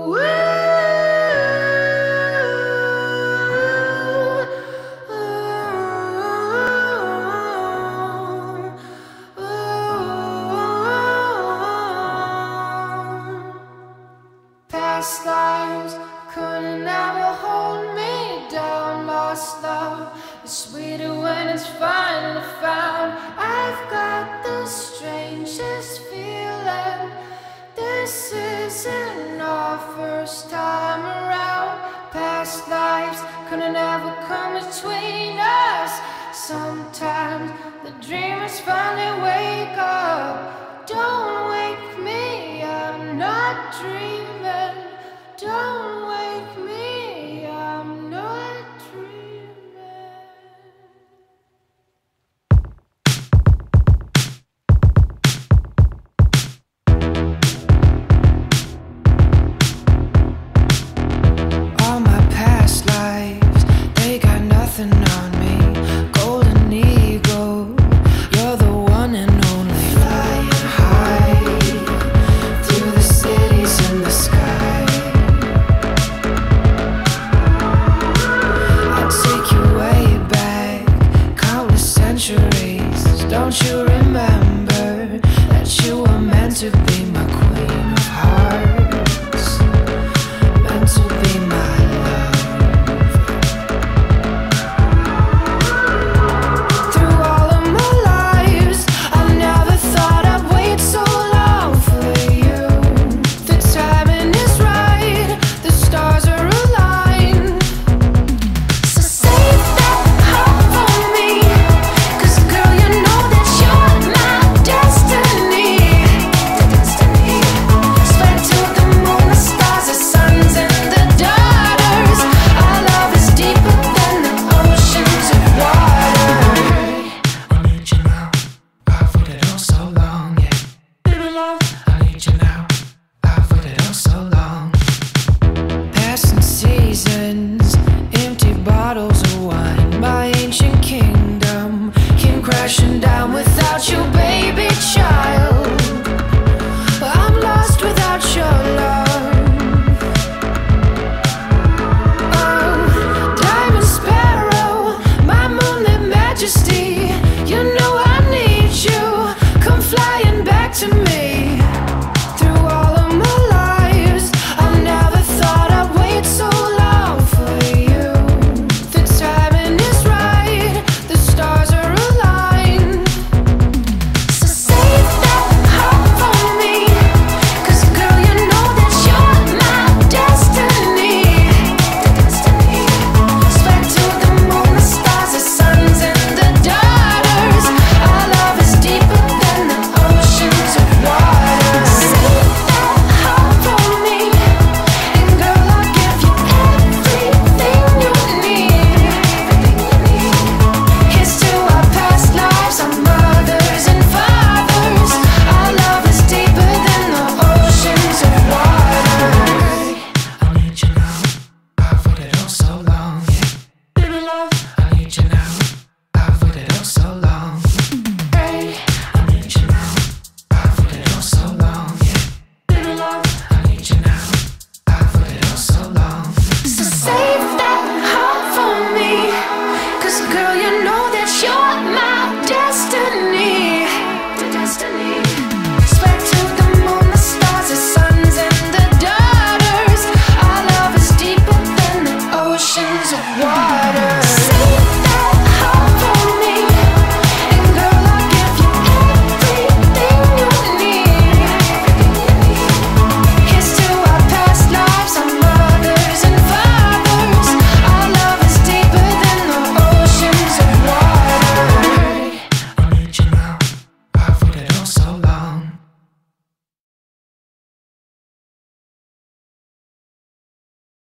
Past lives couldn't ever hold me down. Lost love is sweeter when it's finally found. I've got the strangest feeling. This isn't our first time around. Past lives couldn't ever come between us. Sometimes the dreamers finally wake up. Don't wake me, I'm not dreaming. Don't wake me, I'm not dreaming. All my past lives, they got nothing on me. Golden eagle, you're the one and only. Flying high through the cities in the sky. Take you way back, countless centuries. Don't you remember that you were meant to be?